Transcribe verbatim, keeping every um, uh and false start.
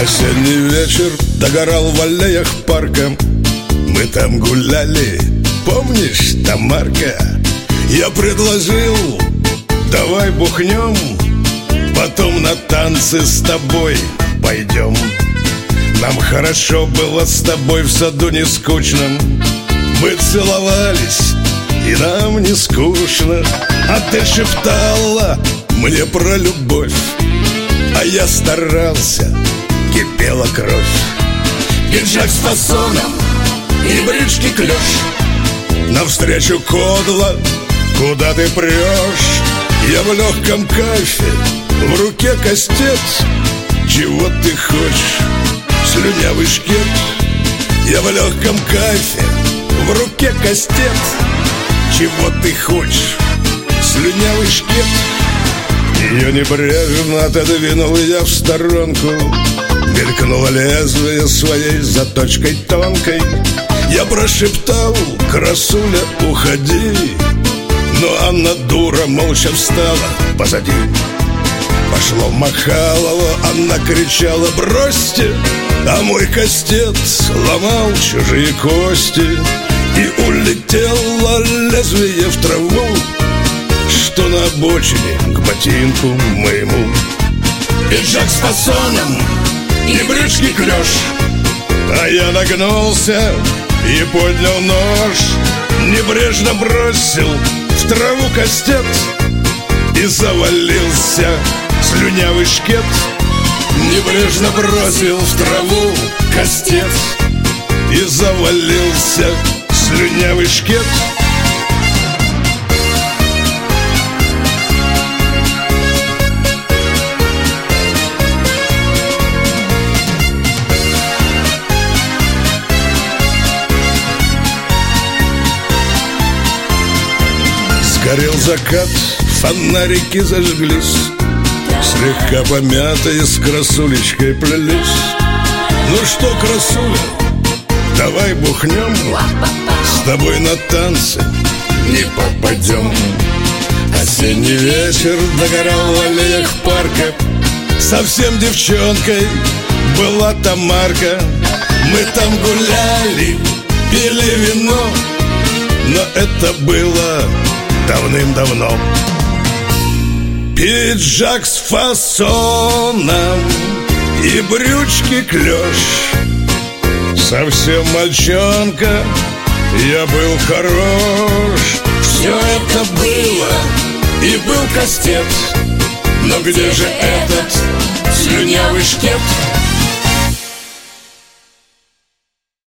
Осенний вечер догорал в аллеях парка. Мы там гуляли, помнишь, Тамарка? Я предложил, давай бухнем, потом на танцы с тобой пойдем. Нам хорошо было с тобой, в саду не скучно. Мы целовались, и нам не скучно. А ты шептала мне про любовь, а я старался, кипела кровь. Пиджак с фасоном и брючки клеш, навстречу кодла, куда ты прешь? Я в легком кайфе, в руке кастет. Чего ты хочешь, слюнявый шкет? Я в легком кайфе, в руке кастет. Чего ты хочешь, слюнявый шкет? Ее небрежно отодвинул я в сторонку. Мелькнуло лезвие своей заточкой тонкой. Я прошептал: красуля, уходи. Но она, дура, молча встала позади. Пошло Махалово, она кричала: бросьте! А мой кастет сломал чужие кости. И улетело лезвие в траву, что на обочине к ботинку моему. Пиджак с фасоном и брючки клеш, а я нагнулся и поднял нож. Небрежно бросил в траву кастет и завалился слюнявый шкет. Небрежно бросил в траву кастет и завалился слюнявый шкет. Сгорел закат, фонарики зажглись, слегка помятые с красулечкой плелись. Ну что, красуля, давай бухнем, с тобой на танцы не попадем. Осенний вечер догорал в аллеях парка. Совсем девчонкой была Тамарка. Мы там гуляли, пили вино, но это было давным-давно. Пиджак с фасоном и брючки клеш, совсем мальчонка, я был хорош. Все это было, и был кастет, но где же этот